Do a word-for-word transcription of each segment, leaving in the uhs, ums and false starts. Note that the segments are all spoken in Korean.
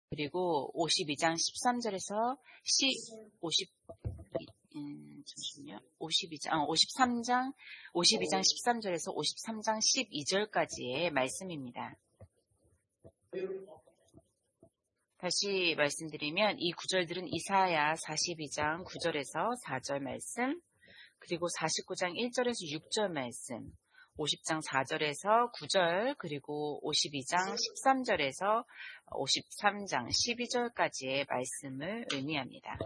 그리고 오십이 장 십삼 절에서 오십, 음, 잠시만요. 오십이 장, 어, 오십삼 장, 오십이 장 십삼 절에서 오십삼 장 십이 절까지의 말씀입니다. 다시 말씀드리면 이 구절들은 이사야 사십이 장 구 절에서 사 절 말씀, 그리고 사십구 장 일 절에서 육 절 말씀, 오십 장 사 절에서 구 절, 그리고 오십이 장 십삼 절에서 오십삼 장 십이 절까지의 말씀을 의미합니다.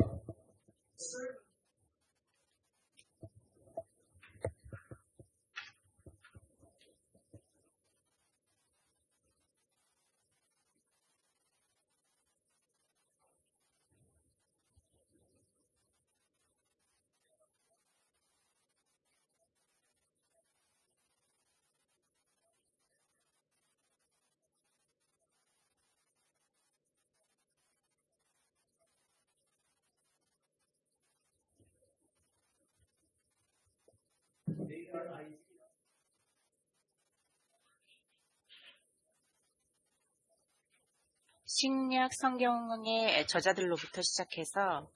신약 성경의 저자들로부터 시작해서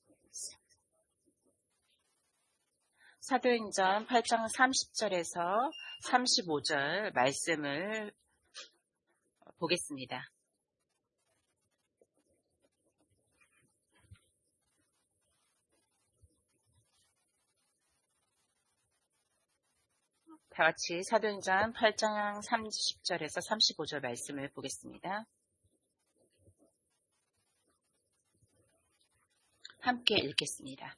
사도행전 팔 장 삼십 절에서 삼십오 절 말씀을 보겠습니다. 다 같이 사도행전 팔 장 삼십 절에서 삼십오 절 말씀을 보겠습니다. 함께 읽겠습니다.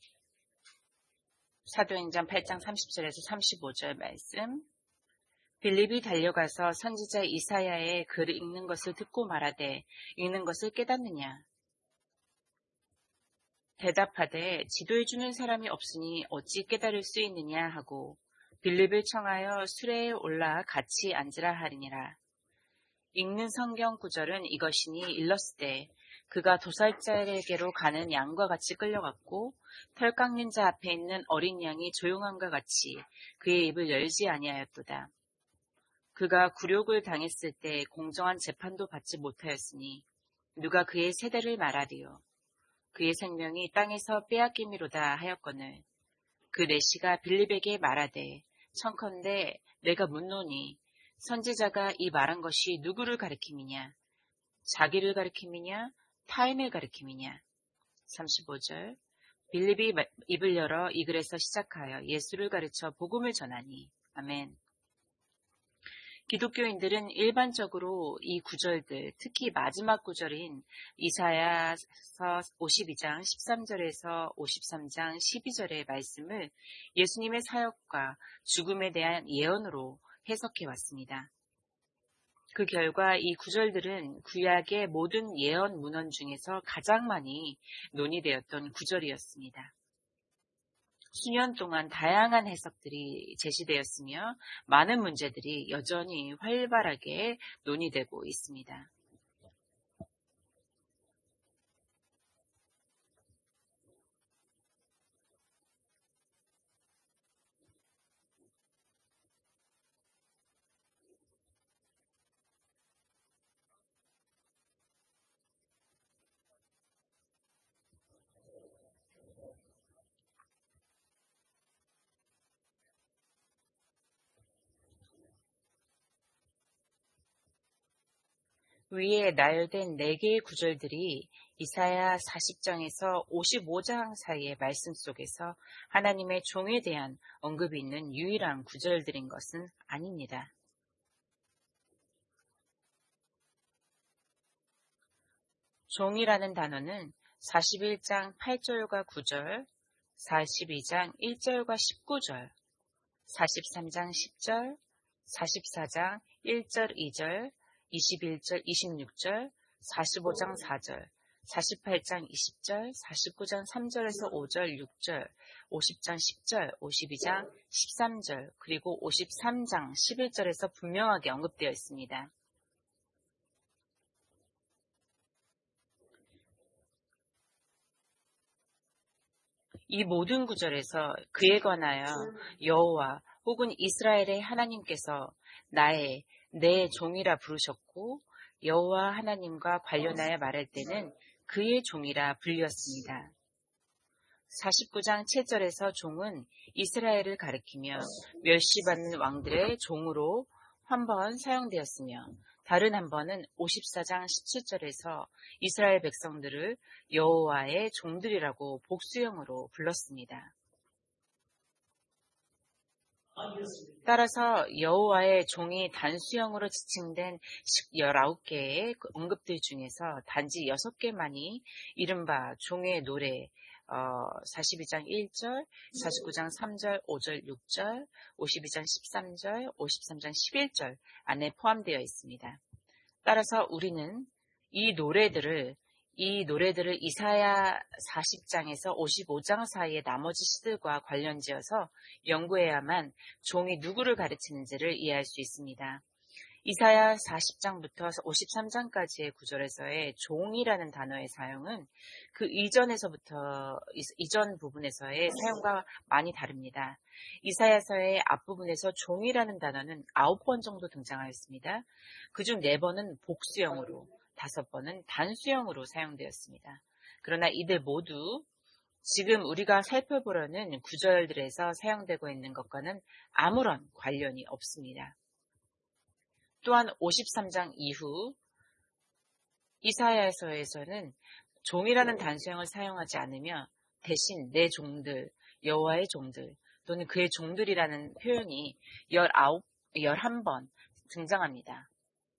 사도행전 팔 장 삼십 절에서 삼십오 절 말씀. 빌립이 달려가서 선지자 이사야의 글을 읽는 것을 듣고 말하되 읽는 것을 깨닫느냐? 대답하되 지도해주는 사람이 없으니 어찌 깨달을 수 있느냐 하고 빌립을 청하여 수레에 올라 같이 앉으라 하리니라. 읽는 성경 구절은 이것이니 일렀으되 그가 도살자에게로 가는 양과 같이 끌려갔고 털 깎는 자 앞에 있는 어린 양이 조용함과 같이 그의 입을 열지 아니하였도다. 그가 굴욕을 당했을 때 공정한 재판도 받지 못하였으니 누가 그의 세대를 말하리요. 그의 생명이 땅에서 빼앗김이로다 하였거늘 그 내시가 빌립에게 말하되 청컨대 내가 묻노니 선지자가 이 말한 것이 누구를 가리킴이냐? 자기를 가리킴이냐? 타인을 가리킴이냐? 삼십오 절. 빌립이 입을 열어 이 글에서 시작하여 예수를 가르쳐 복음을 전하니. 아멘. 기독교인들은 일반적으로 이 구절들, 특히 마지막 구절인 이사야서 오십이 장 십삼 절에서 오십삼 장 십이 절의 말씀을 예수님의 사역과 죽음에 대한 예언으로 해석해 왔습니다. 그 결과 이 구절들은 구약의 모든 예언 문헌 중에서 가장 많이 논의되었던 구절이었습니다. 수년 동안 다양한 해석들이 제시되었으며 많은 문제들이 여전히 활발하게 논의되고 있습니다. 위에 나열된 네 개의 구절들이 이사야 사십 장에서 오십오 장 사이의 말씀 속에서 하나님의 종에 대한 언급이 있는 유일한 구절들인 것은 아닙니다. 종이라는 단어는 사십일 장 팔 절과 구 절, 사십이 장 일 절과 십구 절, 사십삼 장 십 절, 사십사 장 일 절 이 절, 이십일 절 이십육 절, 사십오 장 사 절, 사십팔 장 이십 절, 사십구 장 삼 절에서 오 절 육 절, 오십 장 십 절, 오십이 장 십삼 절, 그리고 오십삼 장 십일 절에서 분명하게 언급되어 있습니다. 이 모든 구절에서 그에 관하여 여호와 혹은 이스라엘의 하나님께서 나의 내 종이라 부르셨고 여호와 하나님과 관련하여 말할 때는 그의 종이라 불리었습니다. 사십구 장 칠 절에서 종은 이스라엘을 가리키며 멸시받는 왕들의 종으로 한 번 사용되었으며 다른 한 번은 오십사 장 십칠 절에서 이스라엘 백성들을 여호와의 종들이라고 복수형으로 불렀습니다. 따라서 여호와의 종이 단수형으로 지칭된 열아홉 개의 언급들 중에서 단지 여섯 개만이 이른바 종의 노래, 어, 사십이 장 일 절, 사십구 장 삼 절, 오 절, 육 절, 오십이 장 십삼 절, 오십삼 장 십일 절 안에 포함되어 있습니다. 따라서 우리는 이 노래들을 이 노래들을 이사야 사십 장에서 오십오 장 사이의 나머지 시들과 관련지어서 연구해야만 종이 누구를 가르치는지를 이해할 수 있습니다. 이사야 사십 장부터 오십삼 장까지의 구절에서의 종이라는 단어의 사용은 그 이전에서부터 이전 부분에서의 사용과 많이 다릅니다. 이사야서의 앞부분에서 종이라는 단어는 아홉 번 정도 등장하였습니다. 그중 네 번은 복수형으로, 다섯 번은 단수형으로 사용되었습니다. 그러나 이들 모두 지금 우리가 살펴보려는 구절들에서 사용되고 있는 것과는 아무런 관련이 없습니다. 또한 오십삼 장 이후 이사야서에서는 종이라는 단수형을 사용하지 않으며 대신 내 종들, 여호와의 종들 또는 그의 종들이라는 표현이 열아홉, 열한 번 등장합니다.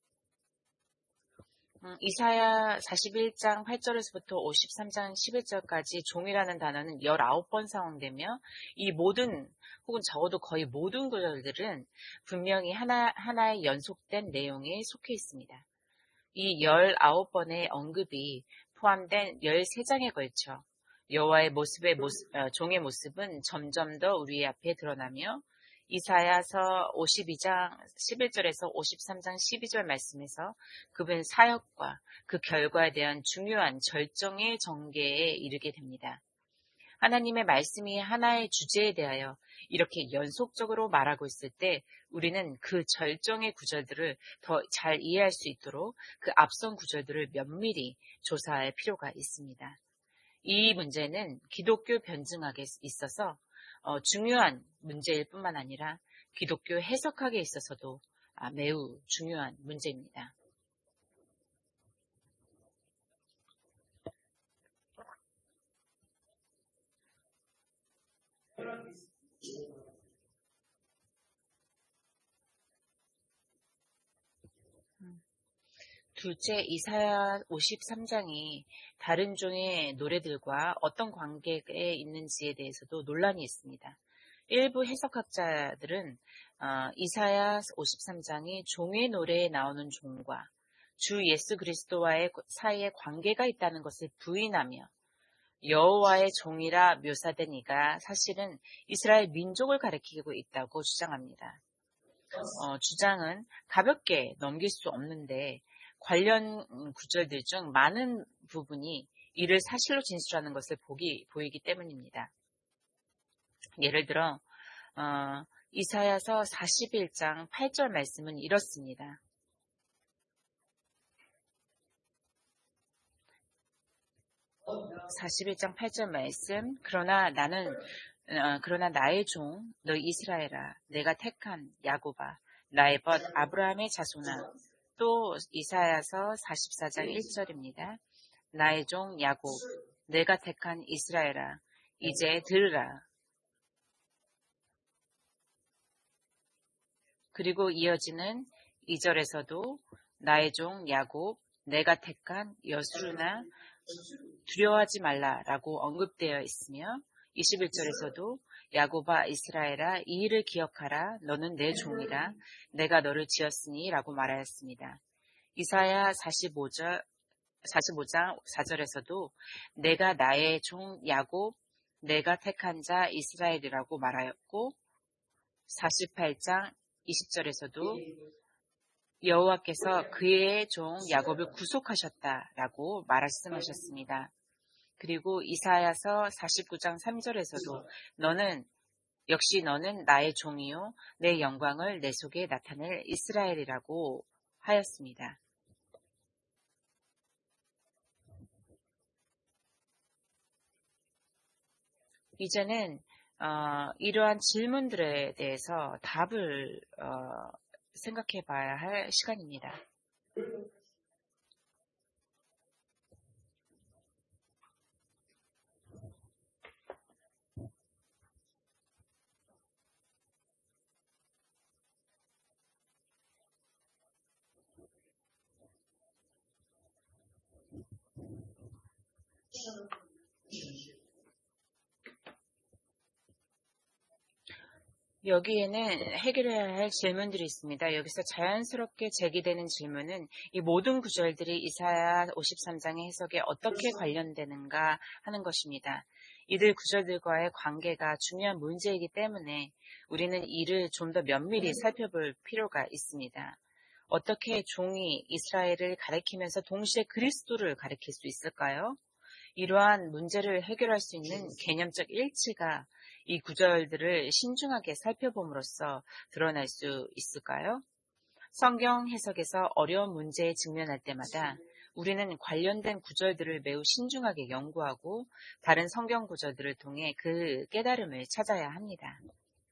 음, 이사야 사십일 장 팔 절에서부터 오십삼 장 십일 절까지 종이라는 단어는 열아홉 번 사용되며 이 모든 혹은 적어도 거의 모든 구절들은 분명히 하나, 하나의 연속된 내용에 속해 있습니다. 이 열아홉 번의 언급이 포함된 열세 장에 걸쳐 여호와의 모습의 모습, 어, 종의 모습은 점점 더 우리 앞에 드러나며 이사야서 오십이 장 십일 절에서 오십삼 장 십이 절 말씀에서 그분 사역과 그 결과에 대한 중요한 절정의 전개에 이르게 됩니다. 하나님의 말씀이 하나의 주제에 대하여 이렇게 연속적으로 말하고 있을 때 우리는 그 절정의 구절들을 더 잘 이해할 수 있도록 그 앞선 구절들을 면밀히 조사할 필요가 있습니다. 이 문제는 기독교 변증학에 있어서 어, 중요한 문제일 뿐만 아니라 기독교 해석학에 있어서도 아, 매우 중요한 문제입니다. 둘째, 이사야 오십삼 장이 다른 종의 노래들과 어떤 관계에 있는지에 대해서도 논란이 있습니다. 일부 해석학자들은 어, 이사야 오십삼 장이 종의 노래에 나오는 종과 주 예수 그리스도와의 사이에 관계가 있다는 것을 부인하며 여호와의 종이라 묘사된 이가 사실은 이스라엘 민족을 가리키고 있다고 주장합니다. 어, 주장은 가볍게 넘길 수 없는데 관련 구절들 중 많은 부분이 이를 사실로 진술하는 것을 보기, 보이기 때문입니다. 예를 들어 어, 이사야서 사십일 장 팔 절 말씀은 이렇습니다. 사십일 장 팔 절 말씀 그러나 나는 어, 그러나 나의 종 너 이스라엘아 내가 택한 야곱아 나의 벗 아브라함의 자손아 또 이사야서 사십사 장 일 절입니다. 나의 종 야곱 내가 택한 이스라엘아 이제 들으라. 그리고 이어지는 이 절에서도 나의 종 야곱 내가 택한 여수르나 두려워하지 말라라고 언급되어 있으며 이십일 절에서도 야곱아 이스라엘아 이 일을 기억하라 너는 내 종이라 내가 너를 지었으니 라고 말하였습니다. 이사야 사십오 절, 사십오 장 사 절에서도 내가 나의 종 야곱 내가 택한 자 이스라엘이라고 말하였고 사십팔 장 이십 절에서도 여호와께서 그의 종 야곱을 구속하셨다라고 말씀하셨습니다. 그리고 이사야서 사십구 장 삼 절에서도 너는 역시 너는 나의 종이요 내 영광을 내 속에 나타낼 이스라엘이라고 하였습니다. 이제는 어, 이러한 질문들에 대해서 답을 어, 생각해 봐야 할 시간입니다. 여기에는 해결해야 할 질문들이 있습니다. 여기서 자연스럽게 제기되는 질문은 이 모든 구절들이 이사야 오십삼 장의 해석에 어떻게 관련되는가 하는 것입니다. 이들 구절들과의 관계가 중요한 문제이기 때문에 우리는 이를 좀 더 면밀히 살펴볼 필요가 있습니다. 어떻게 종이 이스라엘을 가리키면서 동시에 그리스도를 가리킬 수 있을까요? 이러한 문제를 해결할 수 있는 개념적 일치가 이 구절들을 신중하게 살펴봄으로써 드러날 수 있을까요? 성경 해석에서 어려운 문제에 직면할 때마다 우리는 관련된 구절들을 매우 신중하게 연구하고 다른 성경 구절들을 통해 그 깨달음을 찾아야 합니다.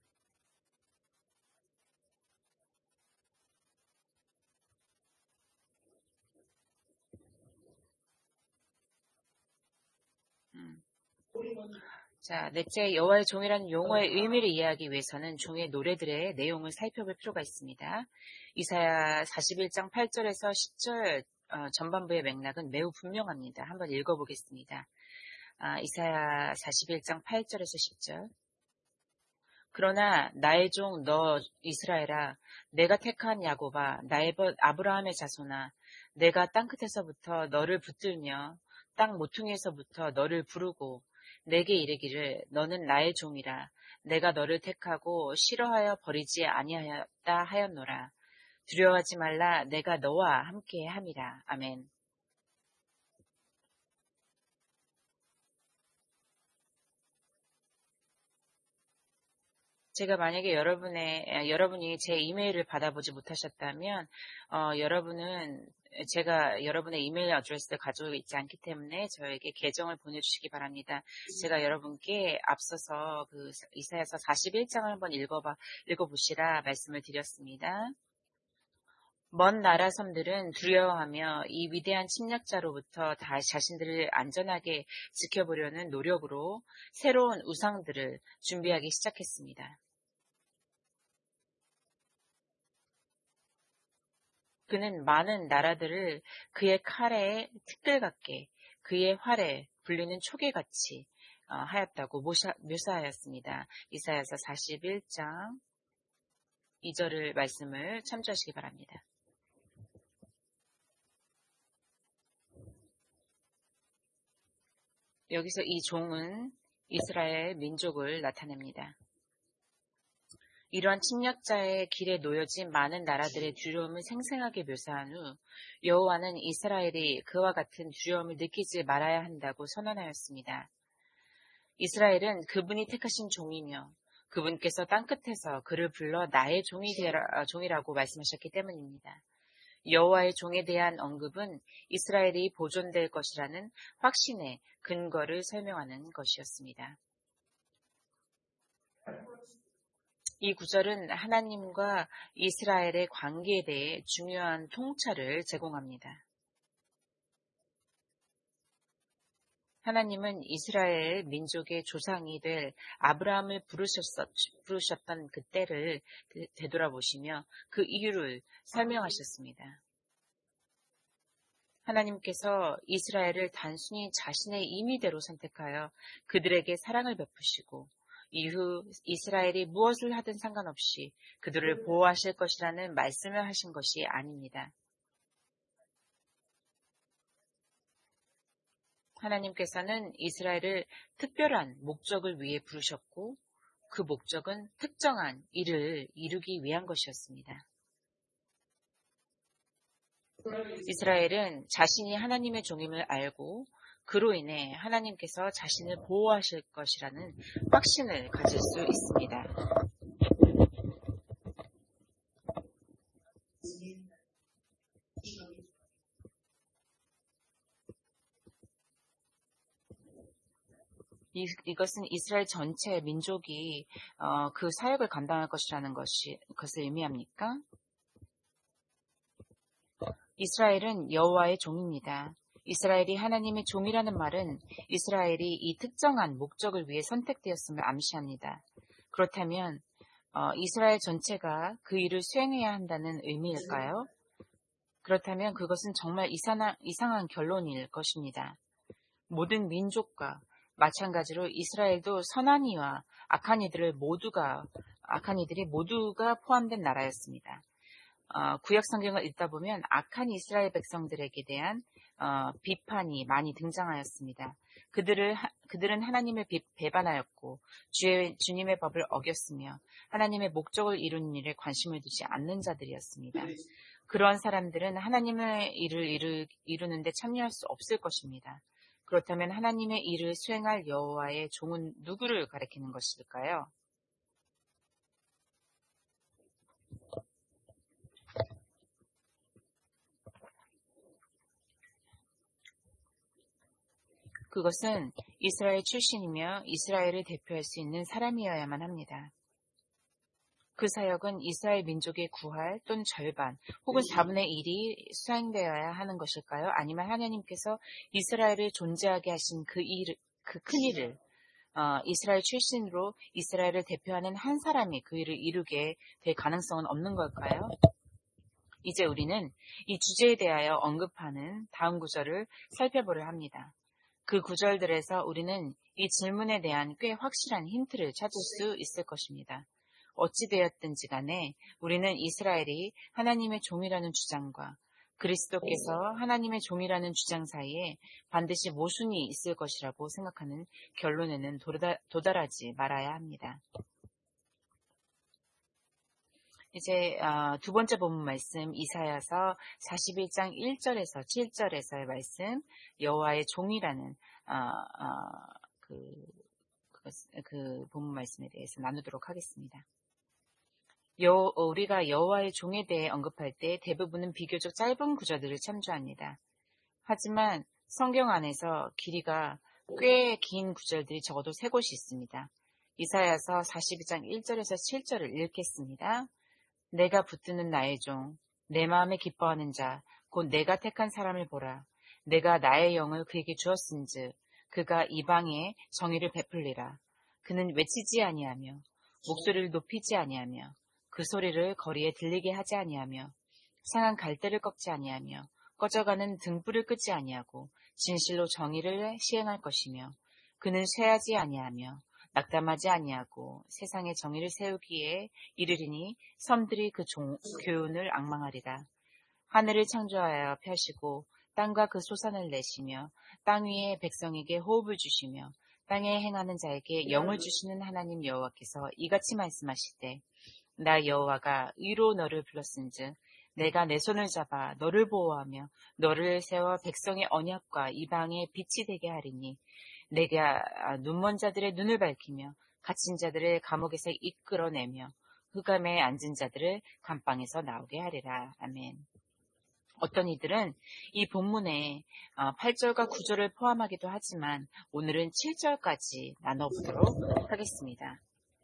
음. 자, 넷째, 여호와의 종이라는 용어의 의미를 이해하기 위해서는 종의 노래들의 내용을 살펴볼 필요가 있습니다. 이사야 사십일 장 팔 절에서 십 절 어, 전반부의 맥락은 매우 분명합니다. 한번 읽어보겠습니다. 아, 이사야 사십일 장 팔 절에서 십 절. 그러나 나의 종 너 이스라엘아, 내가 택한 야곱아, 나의 벗 아브라함의 자손아, 내가 땅끝에서부터 너를 붙들며 땅 모퉁이에서부터 너를 부르고 내게 이르기를 너는 나의 종이라. 내가 너를 택하고 싫어하여 버리지 아니하였다 하였노라. 두려워하지 말라. 내가 너와 함께 함이라. 아멘. 제가 만약에 여러분의 여러분이 제 이메일을 받아보지 못하셨다면 어, 여러분은 제가 여러분의 이메일 어드레스를 가지고 있지 않기 때문에 저에게 계정을 보내주시기 바랍니다. 제가 여러분께 앞서서 그 이사야서 사십일 장을 한번 읽어봐 읽어보시라 말씀을 드렸습니다. 먼 나라 섬들은 두려워하며 이 위대한 침략자로부터 다시 자신들을 안전하게 지켜보려는 노력으로 새로운 우상들을 준비하기 시작했습니다. 그는 많은 나라들을 그의 칼에 티끌 같게 그의 활에 불리는 초계같이 하였다고 묘사하였습니다. 이사야서 사십일 장 이 절을 말씀을 참조하시기 바랍니다. 여기서 이 종은 이스라엘 민족을 나타냅니다. 이러한 침략자의 길에 놓여진 많은 나라들의 두려움을 생생하게 묘사한 후 여호와는 이스라엘이 그와 같은 두려움을 느끼지 말아야 한다고 선언하였습니다. 이스라엘은 그분이 택하신 종이며 그분께서 땅끝에서 그를 불러 나의 종이 되라, 종이라고 말씀하셨기 때문입니다. 여호와의 종에 대한 언급은 이스라엘이 보존될 것이라는 확신의 근거를 설명하는 것이었습니다. 이 구절은 하나님과 이스라엘의 관계에 대해 중요한 통찰을 제공합니다. 하나님은 이스라엘 민족의 조상이 될 아브라함을 부르셨었, 부르셨던 그때를 되돌아보시며 그 이유를 설명하셨습니다. 하나님께서 이스라엘을 단순히 자신의 임의대로 선택하여 그들에게 사랑을 베푸시고 이후 이스라엘이 무엇을 하든 상관없이 그들을 보호하실 것이라는 말씀을 하신 것이 아닙니다. 하나님께서는 이스라엘을 특별한 목적을 위해 부르셨고 그 목적은 특정한 일을 이루기 위한 것이었습니다. 이스라엘은 자신이 하나님의 종임을 알고 그로 인해 하나님께서 자신을 보호하실 것이라는 확신을 가질 수 있습니다. 이, 이것은 이스라엘 전체 민족이 어, 그 사역을 감당할 것이라는 것이, 것을 의미합니까? 이스라엘은 여호와의 종입니다. 이스라엘이 하나님의 종이라는 말은 이스라엘이 이 특정한 목적을 위해 선택되었음을 암시합니다. 그렇다면 어, 이스라엘 전체가 그 일을 수행해야 한다는 의미일까요? 그렇다면 그것은 정말 이상한, 이상한 결론일 것입니다. 모든 민족과 마찬가지로 이스라엘도 선한 이와 악한 이들을 모두가 악한 이들이 모두가 포함된 나라였습니다. 어, 구약 성경을 읽다 보면 악한 이스라엘 백성들에게 대한 어, 비판이 많이 등장하였습니다. 그들을 그들은 하나님을 비, 배반하였고 주의, 주님의 법을 어겼으며 하나님의 목적을 이루는 일에 관심을 두지 않는 자들이었습니다. 그러한 사람들은 하나님의 일을 이루, 이루는데 참여할 수 없을 것입니다. 그렇다면 하나님의 일을 수행할 여호와의 종은 누구를 가리키는 것일까요? 그것은 이스라엘 출신이며 이스라엘을 대표할 수 있는 사람이어야만 합니다. 그 사역은 이스라엘 민족의 구할 또는 절반 혹은 사분의 일이 수행되어야 하는 것일까요? 아니면 하나님께서 이스라엘을 존재하게 하신 그 일, 그 큰 일을 어, 이스라엘 출신으로 이스라엘을 대표하는 한 사람이 그 일을 이루게 될 가능성은 없는 걸까요? 이제 우리는 이 주제에 대하여 언급하는 다음 구절을 살펴보려 합니다. 그 구절들에서 우리는 이 질문에 대한 꽤 확실한 힌트를 찾을 수 있을 것입니다. 어찌되었든지 간에 우리는 이스라엘이 하나님의 종이라는 주장과 그리스도께서 하나님의 종이라는 주장 사이에 반드시 모순이 있을 것이라고 생각하는 결론에는 도달하지 말아야 합니다. 이제 두 번째 본문 말씀 이사야서 사십일 장 일 절에서 칠 절에서의 말씀 여호와의 종이라는 어, 어, 그, 그, 그 본문 말씀에 대해서 나누도록 하겠습니다. 여, 우리가 여호와의 종에 대해 언급할 때 대부분은 비교적 짧은 구절들을 참조합니다. 하지만 성경 안에서 길이가 꽤 긴 구절들이 적어도 세 곳이 있습니다. 이사야서 사십이 장 일 절에서 칠 절을 읽겠습니다. 내가 붙드는 나의 종, 내 마음에 기뻐하는 자, 곧 내가 택한 사람을 보라. 내가 나의 영을 그에게 주었은즉 그가 이방에 정의를 베풀리라. 그는 외치지 아니하며 목소리를 높이지 아니하며 그 소리를 거리에 들리게 하지 아니하며 상한 갈대를 꺾지 아니하며 꺼져가는 등불을 끄지 아니하고 진실로 정의를 시행할 것이며 그는 쇠하지 아니하며 낙담하지 아니하고 세상에 정의를 세우기에 이르리니 섬들이 그 종, 교훈을 앙망하리라. 하늘을 창조하여 펴시고 땅과 그 소산을 내시며 땅 위에 백성에게 호흡을 주시며 땅에 행하는 자에게 영을 주시는 하나님 여호와께서 이같이 말씀하시되 나 여호와가 의로 너를 불렀은즉 내가 내 손을 잡아 너를 보호하며 너를 세워 백성의 언약과 이방의 빛이 되게 하리니 내가 눈먼 자들의 눈을 밝히며 갇힌 자들을 감옥에서 이끌어내며 흑암에 앉은 자들을 감방에서 나오게 하리라. 아멘. 어떤 이들은 이 본문에 팔 절과 구 절을 포함하기도 하지만 오늘은 칠 절까지 나눠보도록 하겠습니다.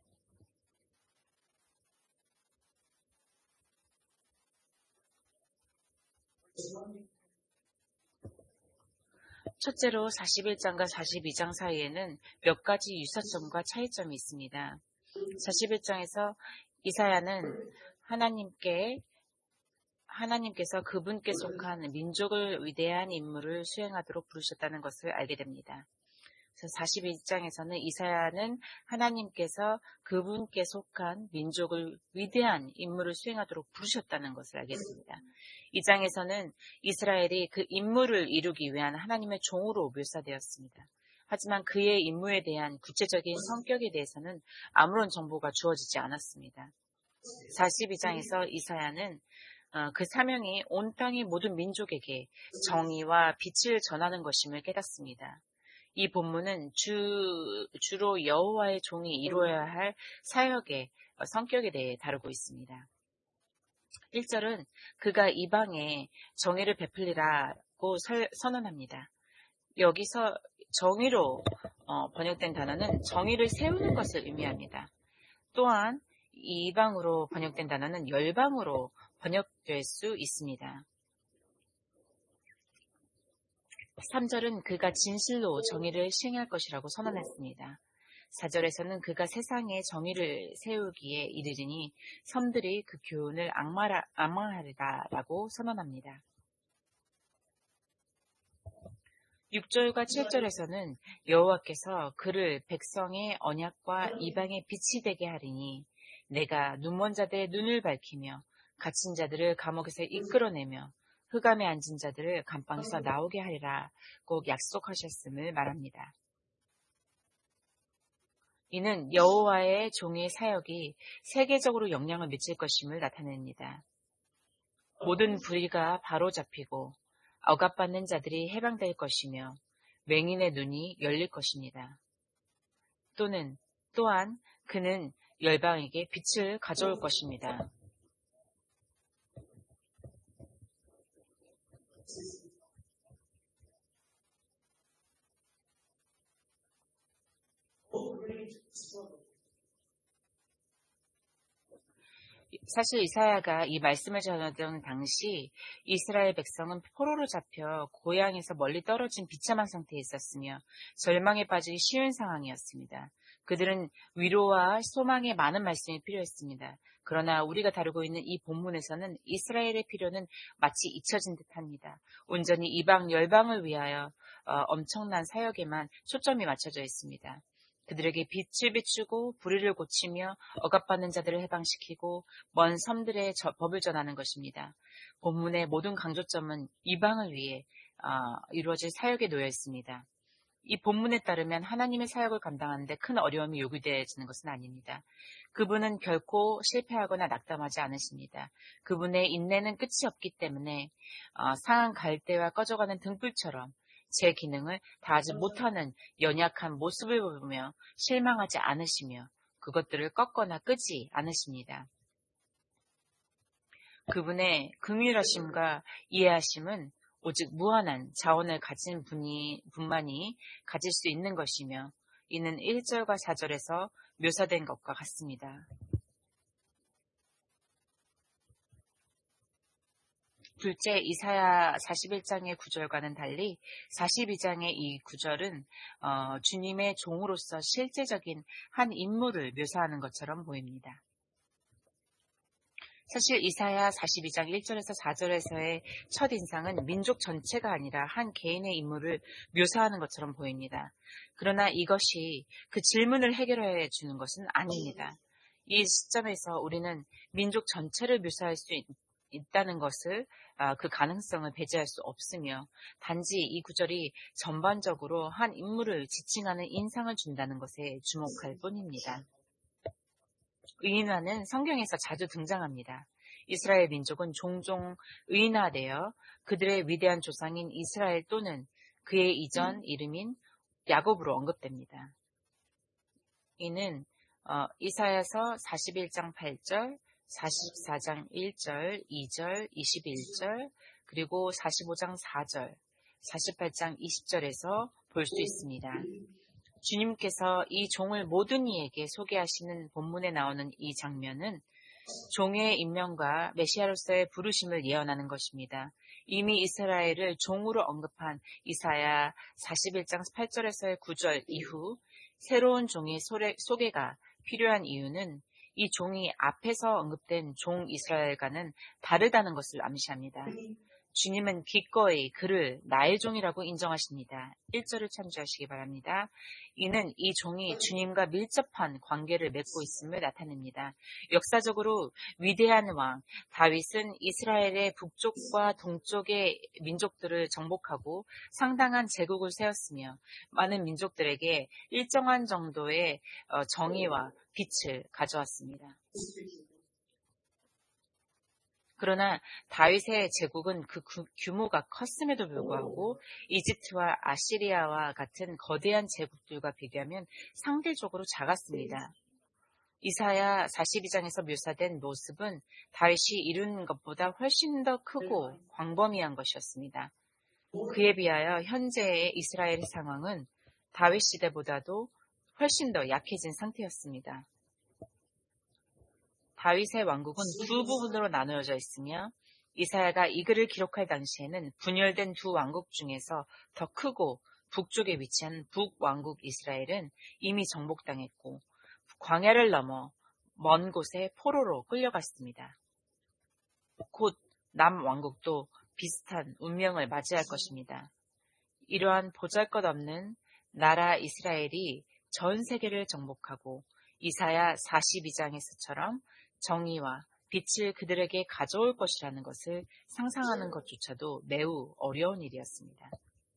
첫째로 사십일 장과 사십이 장 사이에는 몇 가지 유사점과 차이점이 있습니다. 사십일 장에서 이사야는 하나님께 하나님께서 그분께 속한 민족을 위대한 임무를 수행하도록 부르셨다는 것을 알게 됩니다. 그래서 사십일 장에서는 이사야는 하나님께서 그분께 속한 민족을 위대한 임무를 수행하도록 부르셨다는 것을 알게 됩니다. 이 장에서는 이스라엘이 그 임무를 이루기 위한 하나님의 종으로 묘사되었습니다. 하지만 그의 임무에 대한 구체적인 성격에 대해서는 아무런 정보가 주어지지 않았습니다. 사십이 장에서 이사야는 그 사명이 온 땅의 모든 민족에게 정의와 빛을 전하는 것임을 깨닫습니다. 이 본문은 주, 주로 여호와의 종이 이루어야 할 사역의 성격에 대해 다루고 있습니다. 일 절은 그가 이방에 정의를 베풀리라고 선언합니다. 여기서 정의로 어, 번역된 단어는 정의를 세우는 것을 의미합니다. 또한 이방으로 번역된 단어는 열방으로 번역될 수 있습니다. 삼 절은 그가 진실로 정의를 시행할 것이라고 선언했습니다. 사 절에서는 그가 세상에 정의를 세우기에 이르리니 섬들이 그 교훈을 악마라, 악망하리라라고 선언합니다. 육 절과 칠 절에서는 여호와께서 그를 백성의 언약과 이방의 빛이 되게 하리니 내가 눈먼 자들의 눈을 밝히며 갇힌 자들을 감옥에서 이끌어내며 흑암에 앉은 자들을 감방에서 나오게 하리라 꼭 약속하셨음을 말합니다. 이는 여호와의 종의 사역이 세계적으로 영향을 미칠 것임을 나타냅니다. 모든 불의가 바로잡히고 억압받는 자들이 해방될 것이며 맹인의 눈이 열릴 것입니다. 또는 또한 그는 열방에게 빛을 가져올 것입니다. 사실 이사야가 이 말씀을 전하던 당시 이스라엘 백성은 포로로 잡혀 고향에서 멀리 떨어진 비참한 상태에 있었으며 절망에 빠지기 쉬운 상황이었습니다. 그들은 위로와 소망의 많은 말씀이 필요했습니다. 그러나 우리가 다루고 있는 이 본문에서는 이스라엘의 필요는 마치 잊혀진 듯합니다. 온전히 이방 열방을 위하여 어, 엄청난 사역에만 초점이 맞춰져 있습니다. 그들에게 빛을 비추고 불의를 고치며 억압받는 자들을 해방시키고 먼 섬들의 저, 법을 전하는 것입니다. 본문의 모든 강조점은 이방을 위해 어, 이루어질 사역에 놓여 있습니다. 이 본문에 따르면 하나님의 사역을 감당하는데 큰 어려움이 요구되어지는 것은 아닙니다. 그분은 결코 실패하거나 낙담하지 않으십니다. 그분의 인내는 끝이 없기 때문에 어, 상한 갈대와 꺼져가는 등불처럼 제 기능을 다하지 못하는 연약한 모습을 보며 실망하지 않으시며 그것들을 꺾거나 끄지 않으십니다. 그분의 긍휼하심과 이해하심은 오직 무한한 자원을 가진 분이, 분만이 가질 수 있는 것이며 이는 일 절과 사 절에서 묘사된 것과 같습니다. 둘째, 이사야 사십일 장의 구절과는 달리 사십이 장의 이 구절은 어, 주님의 종으로서 실제적인 한 인물을 묘사하는 것처럼 보입니다. 사실 이사야 사십이 장 일 절에서 사 절에서의 첫인상은 민족 전체가 아니라 한 개인의 인물을 묘사하는 것처럼 보입니다. 그러나 이것이 그 질문을 해결해 주는 것은 아닙니다. 이 시점에서 우리는 민족 전체를 묘사할 수 있, 있다는 것을 그 가능성을 배제할 수 없으며 단지 이 구절이 전반적으로 한 인물을 지칭하는 인상을 준다는 것에 주목할 뿐입니다. 의인화는 성경에서 자주 등장합니다. 이스라엘 민족은 종종 의인화되어 그들의 위대한 조상인 이스라엘 또는 그의 이전 이름인 야곱으로 언급됩니다. 이는 어, 이사야서 사십일 장 팔 절, 사십사 장 일 절, 이 절, 이십일 절, 그리고 사십오 장 사 절, 사십팔 장 이십 절에서 볼 수 있습니다. 주님께서 이 종을 모든 이에게 소개하시는 본문에 나오는 이 장면은 종의 임명과 메시아로서의 부르심을 예언하는 것입니다. 이미 이스라엘을 종으로 언급한 이사야 사십일 장 팔 절에서의 구 절 이후 새로운 종의 소개가 필요한 이유는 이 종이 앞에서 언급된 종 이스라엘과는 다르다는 것을 암시합니다. 주님은 기꺼이 그를 나의 종이라고 인정하십니다. 일 절을 참조하시기 바랍니다. 이는 이 종이 주님과 밀접한 관계를 맺고 있음을 나타냅니다. 역사적으로 위대한 왕 다윗은 이스라엘의 북쪽과 동쪽의 민족들을 정복하고 상당한 제국을 세웠으며 많은 민족들에게 일정한 정도의 정의와 빛을 가져왔습니다. 그러나 다윗의 제국은 그 규모가 컸음에도 불구하고 이집트와 아시리아와 같은 거대한 제국들과 비교하면 상대적으로 작았습니다. 이사야 사십이 장에서 묘사된 모습은 다윗이 이룬 것보다 훨씬 더 크고 광범위한 것이었습니다. 그에 비하여 현재의 이스라엘의 상황은 다윗 시대보다도 훨씬 더 약해진 상태였습니다. 다윗의 왕국은 두 부분으로 나누어져 있으며 이사야가 이 글을 기록할 당시에는 분열된 두 왕국 중에서 더 크고 북쪽에 위치한 북왕국 이스라엘은 이미 정복당했고 광야를 넘어 먼 곳에 포로로 끌려갔습니다. 곧 남왕국도 비슷한 운명을 맞이할 것입니다. 이러한 보잘것없는 나라 이스라엘이 전 세계를 정복하고 이사야 사십이 장에서처럼 정의와 빛을 그들에게 가져올 것이라는 것을 상상하는 것조차도 매우 어려운 일이었습니다.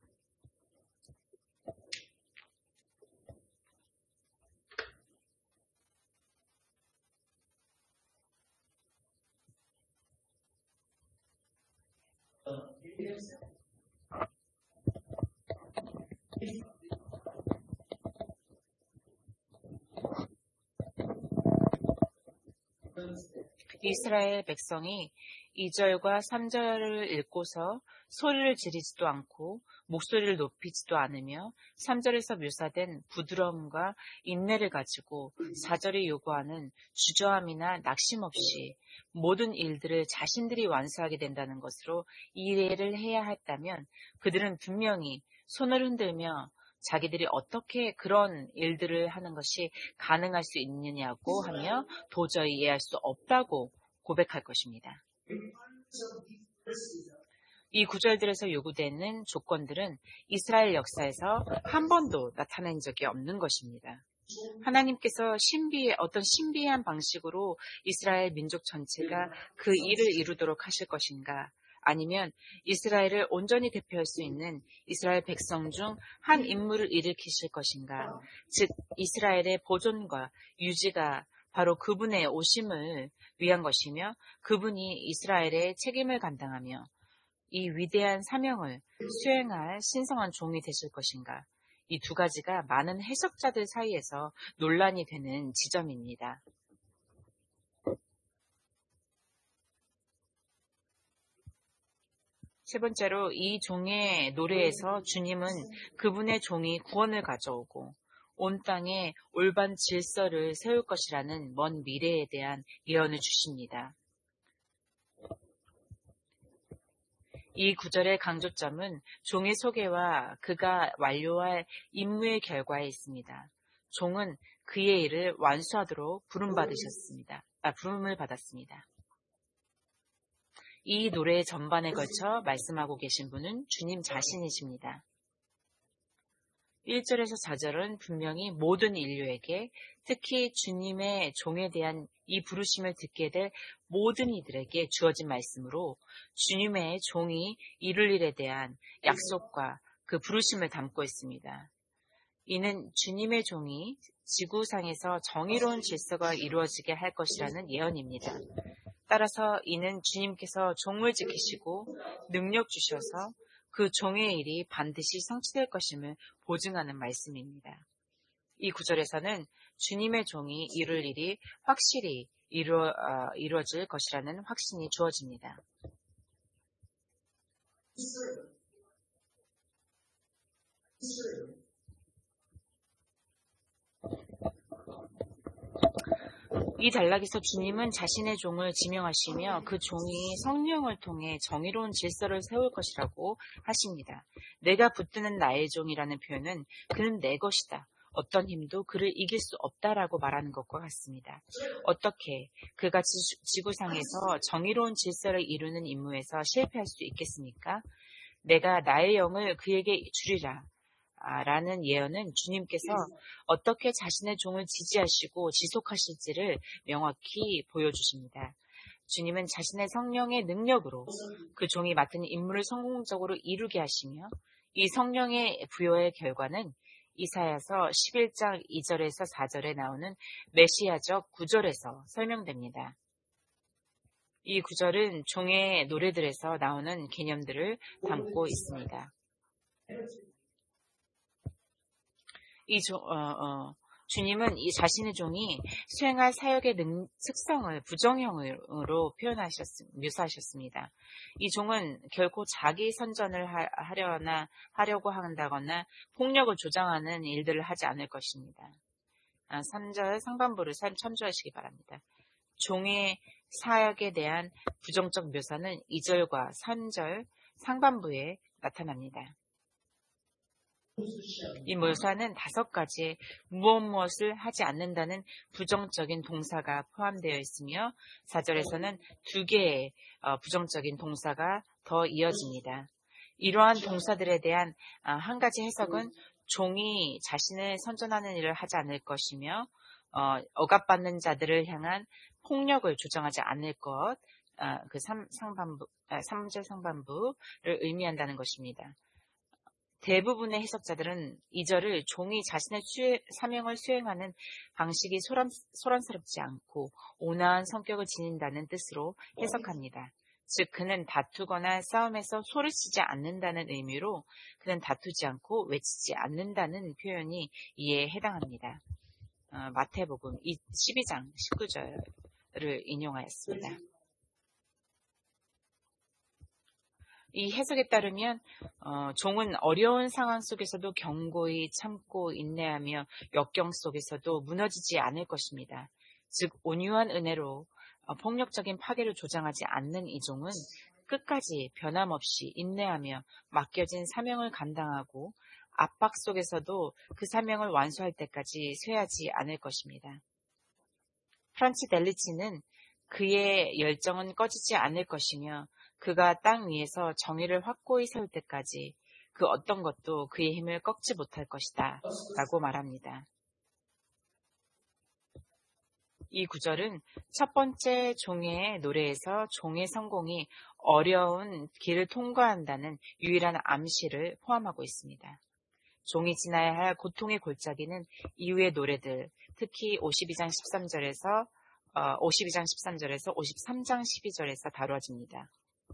이스라엘 백성이 이 절과 삼 절을 읽고서 소리를 지르지도 않고 목소리를 높이지도 않으며 삼 절에서 묘사된 부드러움과 인내를 가지고 사 절이 요구하는 주저함이나 낙심 없이 모든 일들을 자신들이 완수하게 된다는 것으로 이해를 해야 했다면 그들은 분명히 손을 흔들며 자기들이 어떻게 그런 일들을 하는 것이 가능할 수 있느냐고 하며 도저히 이해할 수 없다고 고백할 것입니다. 이 구절들에서 요구되는 조건들은 이스라엘 역사에서 한 번도 나타난 적이 없는 것입니다. 하나님께서 신비, 어떤 신비한 방식으로 이스라엘 민족 전체가 그 일을 이루도록 하실 것인가? 아니면 이스라엘을 온전히 대표할 수 있는 이스라엘 백성 중 한 인물을 일으키실 것인가? 즉 이스라엘의 보존과 유지가 바로 그분의 오심을 위한 것이며 그분이 이스라엘의 책임을 감당하며 이 위대한 사명을 수행할 신성한 종이 되실 것인가? 이 두 가지가 많은 해석자들 사이에서 논란이 되는 지점입니다. 세 번째로 이 종의 노래에서 주님은 그분의 종이 구원을 가져오고 온 땅에 올바른 질서를 세울 것이라는 먼 미래에 대한 예언을 주십니다. 이 구절의 강조점은 종의 소개와 그가 완료할 임무의 결과에 있습니다. 종은 그의 일을 완수하도록 부름받으셨습니다. 아, 부름을 받았습니다. 이 노래의 전반에 걸쳐 말씀하고 계신 분은 주님 자신이십니다. 일 절에서 사 절은 분명히 모든 인류에게 특히 주님의 종에 대한 이 부르심을 듣게 될 모든 이들에게 주어진 말씀으로 주님의 종이 이룰 일에 대한 약속과 그 부르심을 담고 있습니다. 이는 주님의 종이 지구상에서 정의로운 질서가 이루어지게 할 것이라는 예언입니다. 따라서 이는 주님께서 종을 지키시고 능력 주셔서 그 종의 일이 반드시 성취될 것임을 보증하는 말씀입니다. 이 구절에서는 주님의 종이 이룰 일이 확실히 이루어, 어, 이루어질 것이라는 확신이 주어집니다. 이 단락에서 주님은 자신의 종을 지명하시며 그 종이 성령을 통해 정의로운 질서를 세울 것이라고 하십니다. 내가 붙드는 나의 종이라는 표현은 그는 내 것이다. 어떤 힘도 그를 이길 수 없다라고 말하는 것과 같습니다. 어떻게 그가 지구상에서 정의로운 질서를 이루는 임무에서 실패할 수 있겠습니까? 내가 나의 영을 그에게 주리라. 라는 예언은 주님께서 어떻게 자신의 종을 지지하시고 지속하실지를 명확히 보여주십니다. 주님은 자신의 성령의 능력으로 그 종이 맡은 임무를 성공적으로 이루게 하시며 이 성령의 부여의 결과는 이사야서 십일 장 이 절에서 사 절에 나오는 메시아적 구절에서 설명됩니다. 이 구절은 종의 노래들에서 나오는 개념들을 담고 있습니다. 이 종, 어, 어, 주님은 이 자신의 종이 수행할 사역의 능, 특성을 부정형으로 표현하셨, 묘사하셨습니다. 이 종은 결코 자기 선전을 하, 하려나, 하려고 한다거나 폭력을 조장하는 일들을 하지 않을 것입니다. 아, 삼 절 상반부를 참조하시기 바랍니다. 종의 사역에 대한 부정적 묘사는 이 절과 삼 절 상반부에 나타납니다. 이 묘사는 다섯 가지의 무엇 무엇을 하지 않는다는 부정적인 동사가 포함되어 있으며 사 절에서는 두 개의 부정적인 동사가 더 이어집니다. 이러한 동사들에 대한 한 가지 해석은 종이 자신을 선전하는 일을 하지 않을 것이며 어, 억압받는 자들을 향한 폭력을 조정하지 않을 것, 아, 그 삼, 상반부, 아, 삼 절 상반부를 의미한다는 것입니다. 대부분의 해석자들은 이 절을 종이 자신의 수행, 사명을 수행하는 방식이 소란, 소란스럽지 않고 온화한 성격을 지닌다는 뜻으로 해석합니다. 즉 그는 다투거나 싸움에서 소리치지 않는다는 의미로 그는 다투지 않고 외치지 않는다는 표현이 이에 해당합니다. 어, 마태복음 십이 장 십구 절을 인용하였습니다. 이 해석에 따르면 어, 종은 어려운 상황 속에서도 견고히 참고 인내하며 역경 속에서도 무너지지 않을 것입니다. 즉 온유한 은혜로 어, 폭력적인 파괴를 조장하지 않는 이 종은 끝까지 변함없이 인내하며 맡겨진 사명을 감당하고 압박 속에서도 그 사명을 완수할 때까지 쇠하지 않을 것입니다. 프란치 델리치는 그의 열정은 꺼지지 않을 것이며 그가 땅 위에서 정의를 확고히 세울 때까지 그 어떤 것도 그의 힘을 꺾지 못할 것이다 라고 말합니다. 이 구절은 첫 번째 종의 노래에서 종의 성공이 어려운 길을 통과한다는 유일한 암시를 포함하고 있습니다. 종이 지나야 할 고통의 골짜기는 이후의 노래들, 특히 오십이 장 십삼 절에서 어, 오십이 장 십삼 절에서 오십삼 장 십이 절에서 다루어집니다.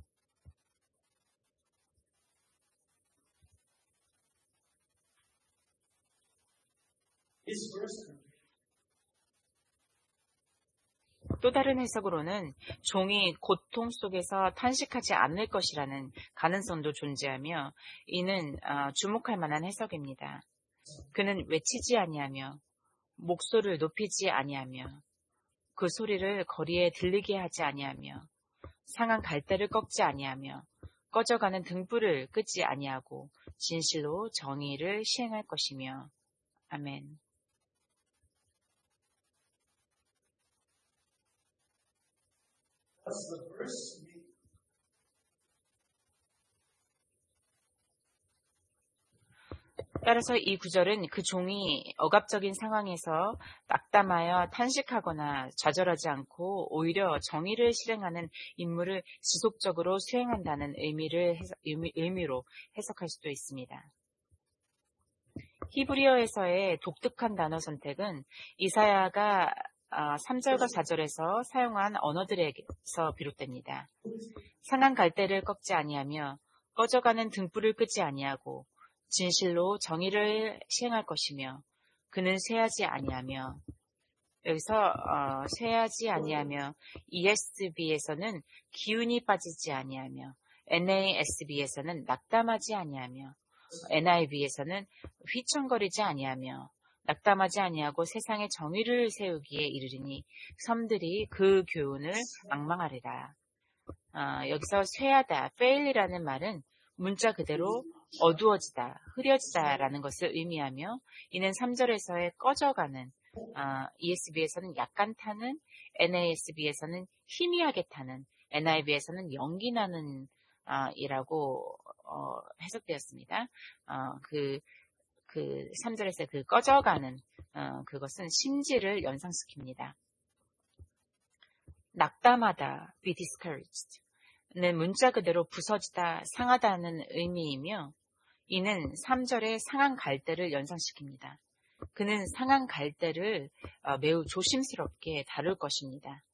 또 다른 해석으로는 종이 고통 속에서 탄식하지 않을 것이라는 가능성도 존재하며 이는 주목할 만한 해석입니다. 그는 외치지 아니하며 목소리를 높이지 아니하며 그 소리를 거리에 들리게 하지 아니하며 상한 갈대를 꺾지 아니하며 꺼져가는 등불을 끄지 아니하고 진실로 정의를 시행할 것이며 아멘. 따라서 이 구절은 그 종이 억압적인 상황에서 낙담하여 탄식하거나 좌절하지 않고 오히려 정의를 실행하는 임무를 지속적으로 수행한다는 의미를 해석, 의미, 의미로 해석할 수도 있습니다. 히브리어에서의 독특한 단어 선택은 이사야가 삼 절과 사 절에서 사용한 언어들에서 비롯됩니다. 상한 갈대를 꺾지 아니하며 꺼져가는 등불을 끄지 아니하고 진실로 정의를 시행할 것이며 그는 쇠하지 아니하며 여기서 어, 쇠하지 아니하며 이에스비에서는 기운이 빠지지 아니하며 엔에이에스비에서는 낙담하지 아니하며 엔아이브이에서는 휘청거리지 아니하며 낙담하지 아니하고 세상에 정의를 세우기에 이르리니 섬들이 그 교훈을 앙망하리라. 어, 여기서 쇠하다, fail이라는 말은 문자 그대로 어두워지다, 흐려지다라는 것을 의미하며 이는 삼 절에서의 꺼져가는, 어, 이에스비에서는 약간 타는, 엔에이에스비에서는 희미하게 타는, 엔아이브이에서는 연기 나는 어, 이라고 어, 해석되었습니다. 어, 그, 그 삼 절에서 그 꺼져가는 어, 그것은 심지를 연상시킵니다. 낙담하다, be discouraged 는 문자 그대로 부서지다, 상하다는 의미이며 이는 삼 절의 상한 갈대를 연상시킵니다. 그는 상한 갈대를 어, 매우 조심스럽게 다룰 것입니다.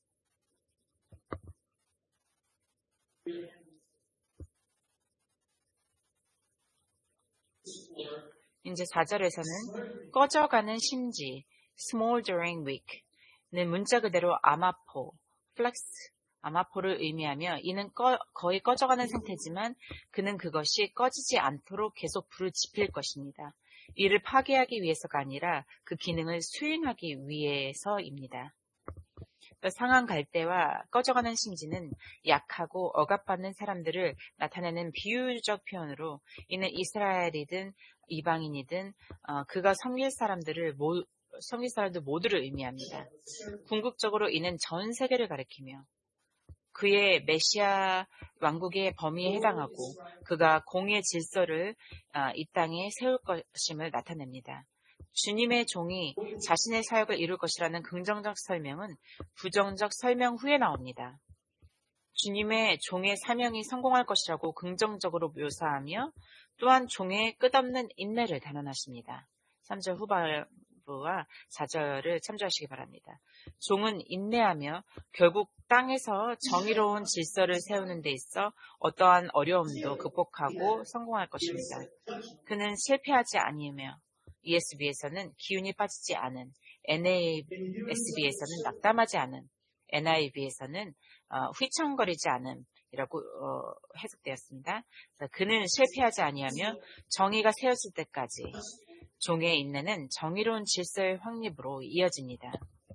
이제 사 절에서는 꺼져가는 심지, smoldering wick는 문자 그대로 아마포, flex, 아마포를 의미하며 이는 꺼, 거의 꺼져가는 상태지만 그는 그것이 꺼지지 않도록 계속 불을 지필 것입니다. 이를 파괴하기 위해서가 아니라 그 기능을 수행하기 위해서입니다. 상한 갈대와 꺼져가는 심지는 약하고 억압받는 사람들을 나타내는 비유적 표현으로 이는 이스라엘이든 이방인이든 어, 그가 섬길 사람들을 모, 섬길 사람들 모두를 의미합니다. 궁극적으로 이는 전 세계를 가리키며 그의 메시아 왕국의 범위에 해당하고 그가 공의 질서를 어, 이 땅에 세울 것임을 나타냅니다. 주님의 종이 자신의 사역을 이룰 것이라는 긍정적 설명은 부정적 설명 후에 나옵니다. 주님의 종의 사명이 성공할 것이라고 긍정적으로 묘사하며 또한 종의 끝없는 인내를 단언하십니다. 삼 절 후반부와 사 절을 참조하시기 바랍니다. 종은 인내하며 결국 땅에서 정의로운 질서를 세우는 데 있어 어떠한 어려움도 극복하고 성공할 것입니다. 그는 실패하지 아니하며 이에스비에서는 기운이 빠지지 않은, 엔에이에스비에서는 낙담하지 않은, 엔아이브이에서는 어, 휘청거리지 않음 이라고 어, 해석되었습니다. 그는 실패하지 아니하며 정의가 세워질 때까지 종의 인내는 정의로운 질서의 확립으로 이어집니다.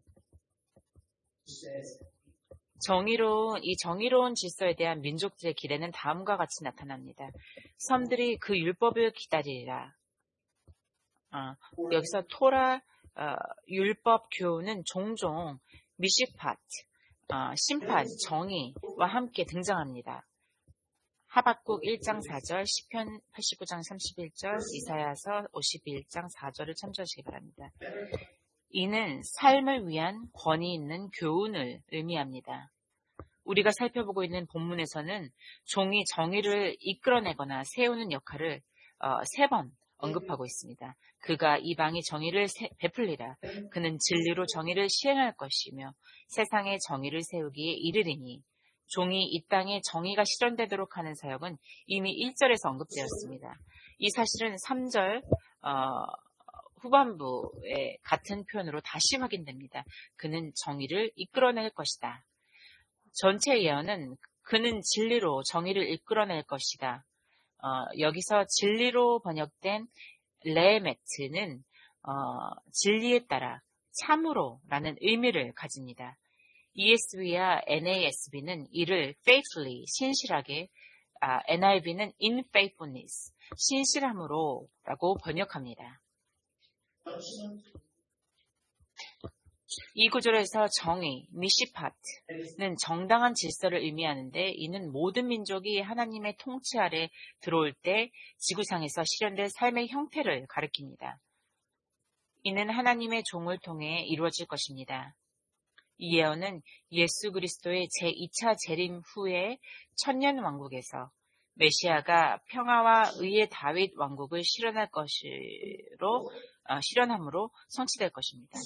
정의로운, 이 정의로운 질서에 대한 민족들의 기대는 다음과 같이 나타납니다. 섬들이 그 율법을 기다리리라. 어, 여기서 토라 어, 율법 교훈은 종종 미시팟, 어, 심판, 정의와 함께 등장합니다. 하박국 일 장 사 절, 시편 팔십구 장 삼십일 절, 이사야서 오십일 장 사 절을 참조하시기 바랍니다. 이는 삶을 위한 권위 있는 교훈을 의미합니다. 우리가 살펴보고 있는 본문에서는 종이 정의를 이끌어내거나 세우는 역할을 어, 세 번 언급하고 있습니다. 그가 이방의 정의를 세, 베풀리라. 그는 진리로 정의를 시행할 것이며 세상의 정의를 세우기에 이르리니 종이 이 땅에 정의가 실현되도록 하는 사역은 이미 일 절에서 언급되었습니다. 이 사실은 삼 절 어, 후반부의 같은 표현으로 다시 확인됩니다. 그는 정의를 이끌어낼 것이다. 전체 예언은 그는 진리로 정의를 이끌어낼 것이다. 어, 여기서 진리로 번역된 레메트는 어, 진리에 따라 참으로라는 의미를 가집니다. 이에스비와 엔에이에스비는 이를 faithfully, 신실하게, 아, 엔아이브이는 in faithfulness, 신실함으로 라고 번역합니다. 이 구절에서 정의, 미시파트는 정당한 질서를 의미하는데 이는 모든 민족이 하나님의 통치 아래 들어올 때 지구상에서 실현될 삶의 형태를 가리킵니다. 이는 하나님의 종을 통해 이루어질 것입니다. 이 예언은 예수 그리스도의 제이 차 재림 후에 천년 왕국에서 메시아가 평화와 의의 다윗 왕국을 실현할 것으로 어, 실현함으로 성취될 것입니다.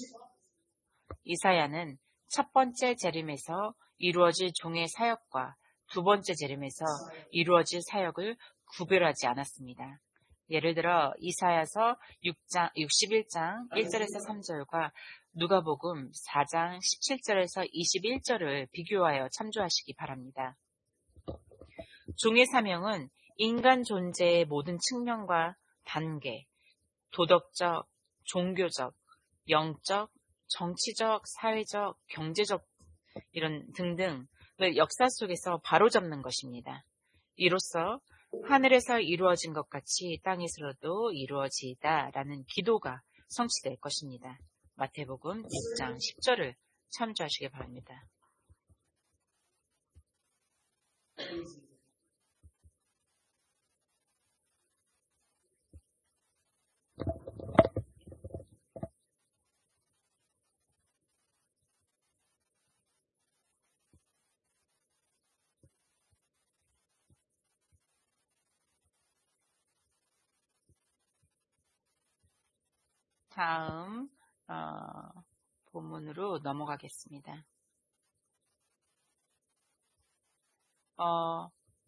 이사야는 첫 번째 재림에서 이루어질 종의 사역과 두 번째 재림에서 이루어질 사역을 구별하지 않았습니다. 예를 들어 이사야서 육 장, 육십일 장 일 절에서 삼 절과 누가복음 사 장 십칠 절에서 이십일 절을 비교하여 참조하시기 바랍니다. 종의 사명은 인간 존재의 모든 측면과 단계, 도덕적, 종교적, 영적, 정치적, 사회적, 경제적 이런 등등을 역사 속에서 바로잡는 것입니다. 이로써 하늘에서 이루어진 것 같이 땅에서도 이루어지다라는 기도가 성취될 것입니다. 마태복음 육 장 십 절을 참조하시기 바랍니다. 다음 어, 본문으로 넘어가겠습니다. 어,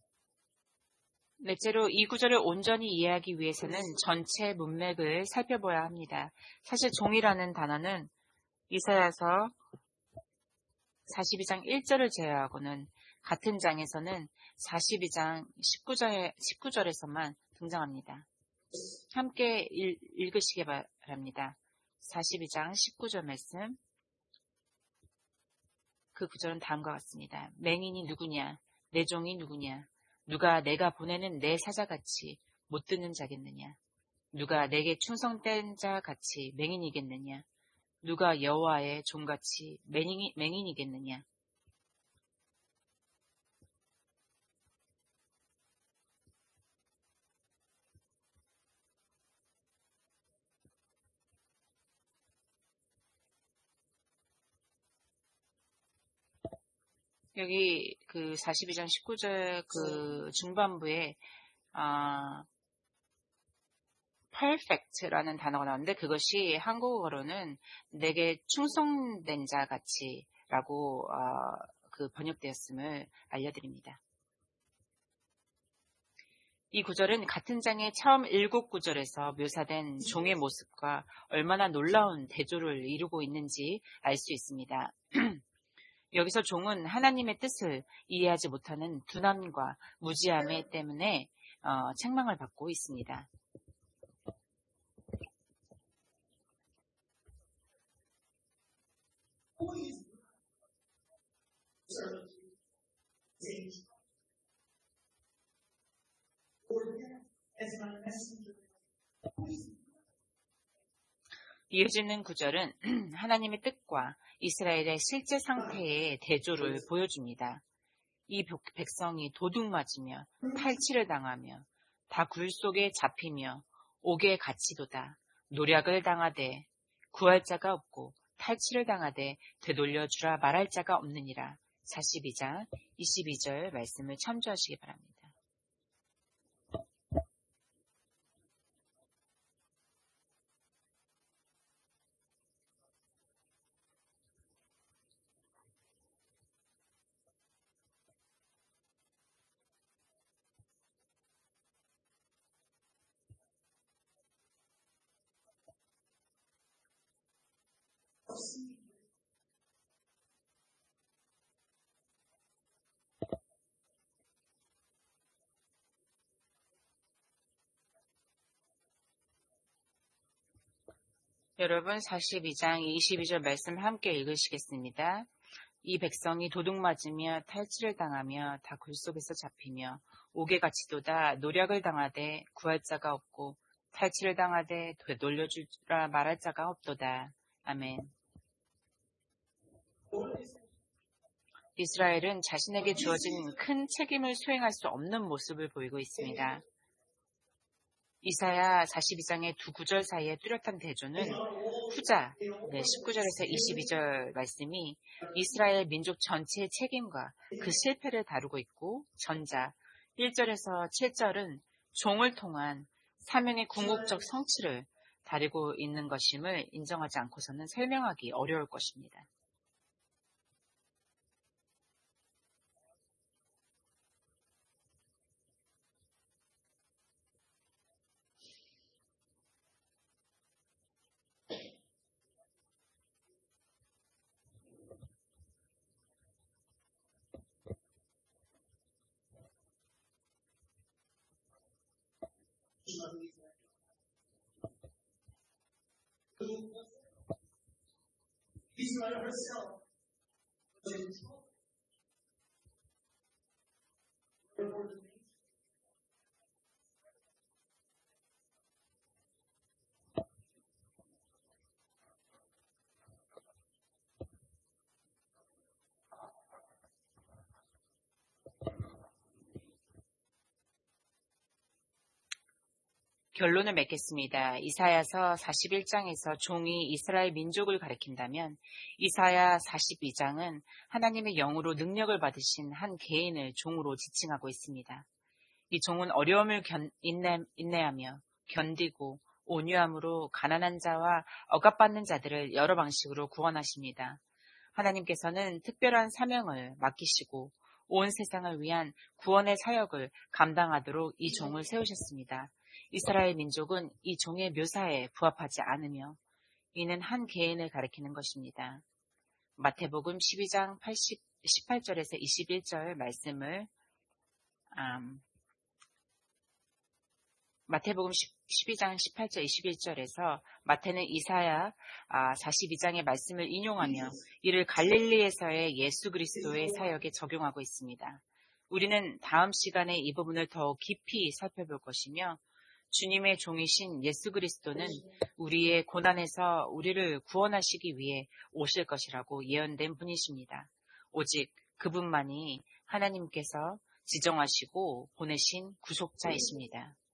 넷째로 이 구절을 온전히 이해하기 위해서는 전체 문맥을 살펴봐야 합니다. 사실 종이라는 단어는 이사야서 사십이 장 일 절을 제외하고는 같은 장에서는 사십이 장 십구 절, 십구 절에서만 등장합니다. 함께 읽, 읽으시기 바랍니다. 사십이 장 십구 절 말씀. 그 구절은 다음과 같습니다. 맹인이 누구냐? 내 종이 누구냐? 누가 내가 보내는 내 사자같이 못 듣는 자겠느냐? 누가 내게 충성된 자같이 맹인이겠느냐? 누가 여호와의 종같이 맹인이, 맹인이겠느냐? 여기 그 사십이 장 십구 절 그 중반부에 아, perfect라는 단어가 나오는데 그것이 한국어로는 내게 충성된 자 같이라고 어, 그 번역되었음을 알려드립니다. 이 구절은 같은 장의 처음 일곱 구절에서 묘사된 종의 모습과 얼마나 놀라운 대조를 이루고 있는지 알 수 있습니다. 여기서 종은 하나님의 뜻을 이해하지 못하는 둔함과 무지함 때문에 어, 책망을 받고 있습니다. 이어지는 구절은 하나님의 뜻과 이스라엘의 실제 상태의 대조를 보여줍니다. 이 백성이 도둑 맞으며 탈취를 당하며 다 굴 속에 잡히며 옥에 갇히도다 노략을 당하되 구할 자가 없고 탈취를 당하되 되돌려주라 말할 자가 없느니라. 사십이 장 이십이 절 말씀을 참조하시기 바랍니다. 여러분 사십이 장 이십이 절 말씀 함께 읽으시겠습니다. 이 백성이 도둑 맞으며 탈취를 당하며 다 굴 속에서 잡히며 옥에 갇히도다 노략을 당하되 구할 자가 없고 탈취를 당하되 되돌려주라 말할 자가 없도다. 아멘. 이스라엘은 자신에게 주어진 큰 책임을 수행할 수 없는 모습을 보이고 있습니다. 이사야 사십이 장의 두 구절 사이의 뚜렷한 대조는 후자 네, 십구 절에서 이십이 절 말씀이 이스라엘 민족 전체의 책임과 그 실패를 다루고 있고, 전자 일 절에서 칠 절은 종을 통한 사명의 궁극적 성취를 다루고 있는 것임을 인정하지 않고서는 설명하기 어려울 것입니다. Israel herself was in trouble. 결론을 맺겠습니다. 이사야서 사십일 장에서 종이 이스라엘 민족을 가리킨다면 이사야 사십이 장은 하나님의 영으로 능력을 받으신 한 개인을 종으로 지칭하고 있습니다. 이 종은 어려움을 견, 인내, 인내하며 견디고 온유함으로 가난한 자와 억압받는 자들을 여러 방식으로 구원하십니다. 하나님께서는 특별한 사명을 맡기시고 온 세상을 위한 구원의 사역을 감당하도록 이 종을 세우셨습니다. 이스라엘 민족은 이 종의 묘사에 부합하지 않으며 이는 한 개인을 가리키는 것입니다. 마태복음 십이 장 십팔 절에서 이십일 절 말씀을 음, 마태복음 십이 장 십팔 절 이십일 절에서 마태는 이사야 사십이 장의 말씀을 인용하며 이를 갈릴리에서의 예수 그리스도의 사역에 적용하고 있습니다. 우리는 다음 시간에 이 부분을 더 깊이 살펴볼 것이며 주님의 종이신 예수 그리스도는 우리의 고난에서 우리를 구원하시기 위해 오실 것이라고 예언된 분이십니다. 오직 그분만이 하나님께서 지정하시고 보내신 구속자이십니다.